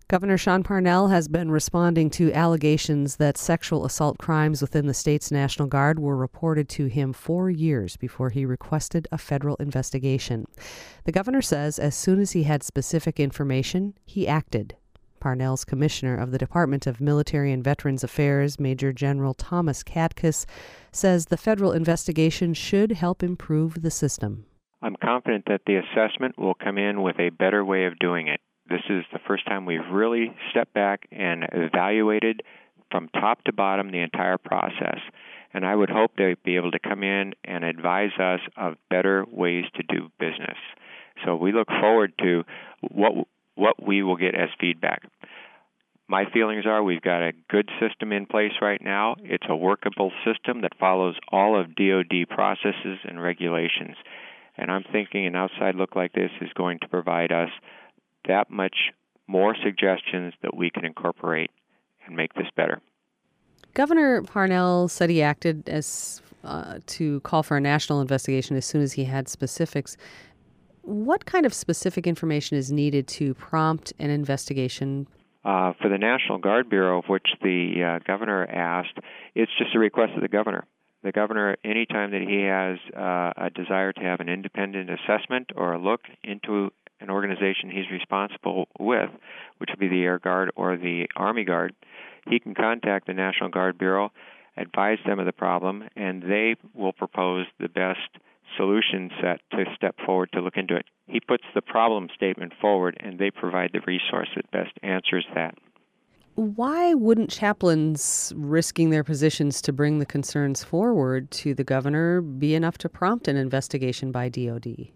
Governor Sean Parnell has been responding to allegations that sexual assault crimes within the state's National Guard were reported to him 4 years before he requested a federal investigation. The governor says as soon as he had specific information, he acted. Parnell's commissioner of the Department of Military and Veterans Affairs, Major General Thomas Katkus, says the federal investigation should help improve the system. I'm confident that the assessment will come in with a better way of doing it. This is the first time we've really stepped back and evaluated from top to bottom the entire process. And I would hope they'd be able to come in and advise us of better ways to do business. So we look forward to what we will get as feedback. My feelings are we've got a good system in place right now. It's a workable system that follows all of DoD processes and regulations. And I'm thinking an outside look like this is going to provide us that much more suggestions that we can incorporate and make this better. Governor Parnell said he acted as to call for a national investigation as soon as he had specifics. What kind of specific information is needed to prompt an investigation? For the National Guard Bureau, of which the governor asked, it's just a request of the governor. The governor, anytime that he has a desire to have an independent assessment or a look into an organization he's responsible with, which would be the Air Guard or the Army Guard, he can contact the National Guard Bureau, advise them of the problem, and they will propose the best solution set to step forward to look into it. He puts the problem statement forward, and they provide the resource that best answers that. Why wouldn't chaplains risking their positions to bring the concerns forward to the governor be enough to prompt an investigation by DoD?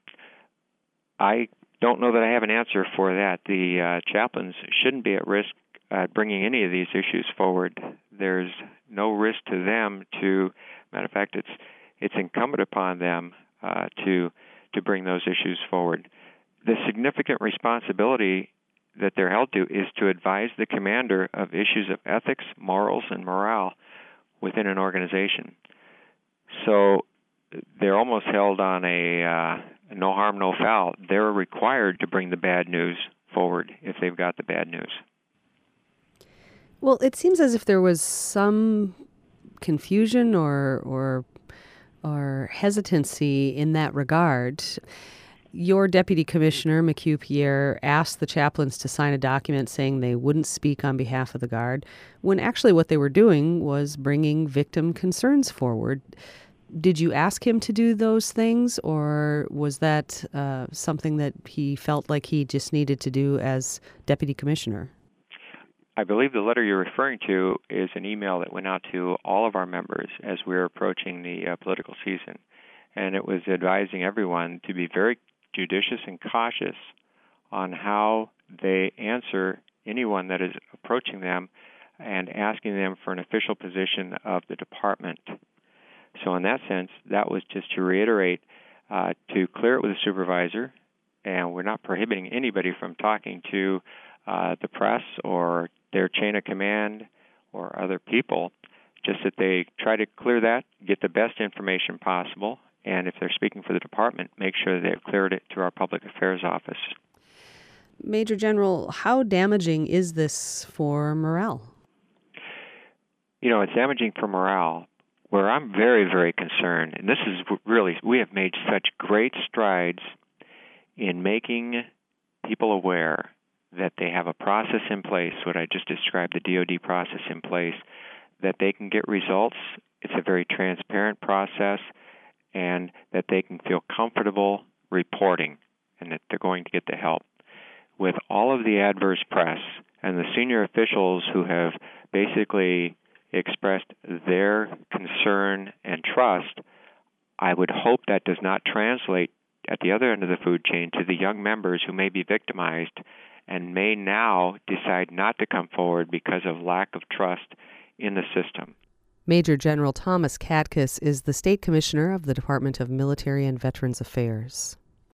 I don't know that I have an answer for that. The chaplains shouldn't be at risk bringing any of these issues forward. There's no risk to them to, matter of fact, it's incumbent upon them to bring those issues forward. The significant responsibility that they're held to is to advise the commander of issues of ethics, morals, and morale within an organization. So they're almost held on a no harm, no foul. They're required to bring the bad news forward if they've got the bad news. Well, it seems as if there was some confusion or hesitancy in that regard. Your deputy commissioner, McHugh Pierre, asked the chaplains to sign a document saying they wouldn't speak on behalf of the Guard, when actually what they were doing was bringing victim concerns forward. Did you ask him to do those things, or was that something that he felt like he just needed to do as deputy commissioner? I believe the letter you're referring to is an email that went out to all of our members as we were approaching the political season. And it was advising everyone to be very judicious and cautious on how they answer anyone that is approaching them and asking them for an official position of the department. So in that sense, that was just to reiterate, to clear it with the supervisor, and we're not prohibiting anybody from talking to the press or their chain of command or other people, just that they try to clear that, get the best information possible, and if they're speaking for the department, make sure they've cleared it through our public affairs office. Major General, how damaging is this for morale? You know, it's damaging for morale. Where I'm very, very concerned, and this is really, we have made such great strides in making people aware that they have a process in place, what I just described, the DoD process in place, that they can get results. It's a very transparent process, and that they can feel comfortable reporting and that they're going to get the help. With all of the adverse press and the senior officials who have basically expressed their concern and trust, I would hope that does not translate at the other end of the food chain to the young members who may be victimized and may now decide not to come forward because of lack of trust in the system. Major General Thomas Katkus is the State Commissioner of the Department of Military and Veterans Affairs.